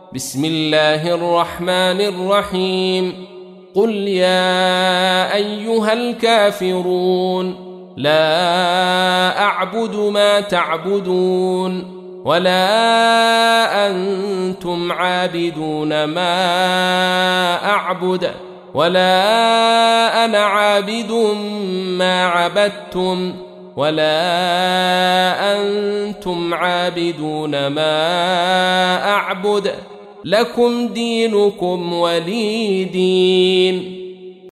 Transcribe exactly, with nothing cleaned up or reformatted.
بسم الله الرحمن الرحيم قل يا أيها الكافرون لا أعبد ما تعبدون ولا أنتم عابدون ما أعبد ولا أنا عابد ما عبدتم ولا أنتم عابدون ما أعبد لكم دينكم ولي دين.